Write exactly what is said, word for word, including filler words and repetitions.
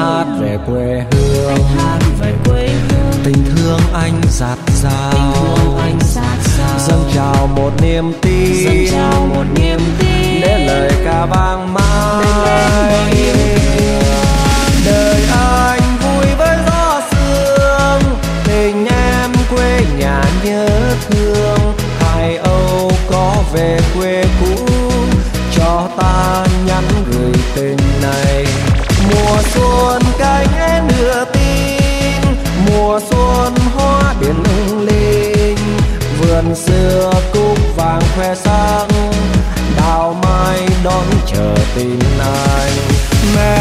hát về quê hương, hát về quê hương. Tình thương anh dạt dào, Tình thương anh dạt dào. dâng trào một niềm tin, Dâng trào một niềm tin. để lời ca vang mãi. Đời anh vui với gió sương, tình em quê nhà nhớ thương. Hai Âu có về quê cũ, cho ta nhắn gửi tình này. Mùa xuân cánh én đưa tin, mùa xuân hoa biển lung linh. Vườn xưa cúc vàng khoe sắc, đào mai đón chờ tin anh. Mẹ